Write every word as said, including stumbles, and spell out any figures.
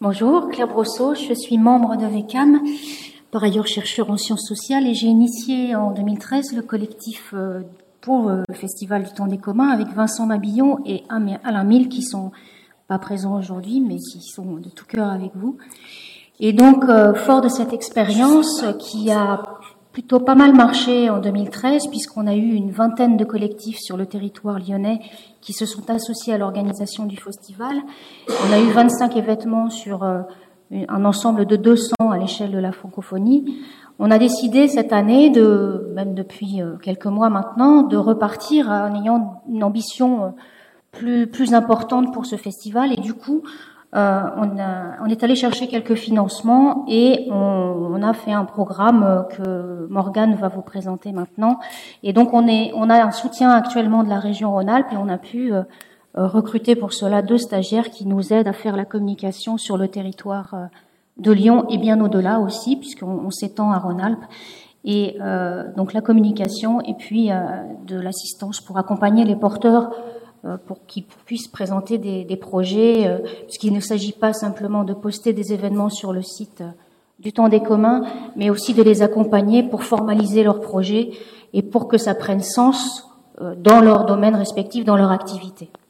Bonjour, Claire Brosseau, je suis membre de VECAM, par ailleurs chercheur en sciences sociales, et j'ai initié en deux mille treize le collectif pour le Festival du Temps des Communs avec Vincent Mabillon et Alain Mille qui sont pas présents aujourd'hui, mais qui sont de tout cœur avec vous. Et donc, euh, fort de cette expérience qui a plutôt pas mal marché en deux mille treize, puisqu'on a eu une vingtaine de collectifs sur le territoire lyonnais qui se sont associés à l'organisation du festival. On a eu vingt-cinq événements sur euh, un ensemble de deux cents à l'échelle de la francophonie. On a décidé cette année, de, même depuis euh, quelques mois maintenant, de repartir en ayant une ambition euh, plus, plus importante pour ce festival. Et du coup, Euh, on, a, on est allé chercher quelques financements et on, on a fait un programme que Morgane va vous présenter maintenant. Et donc on, est, on a un soutien actuellement de la région Rhône-Alpes et on a pu euh, recruter pour cela deux stagiaires qui nous aident à faire la communication sur le territoire euh, de Lyon et bien au-delà aussi, puisqu'on on s'étend à Rhône-Alpes. Et euh, donc la communication et puis euh, de l'assistance pour accompagner les porteurs pour qu'ils puissent présenter des, des projets, euh, puisqu'il ne s'agit pas simplement de poster des événements sur le site euh, du Temps des Communs, mais aussi de les accompagner pour formaliser leurs projets et pour que ça prenne sens euh, dans leur domaine respectif, dans leur activité.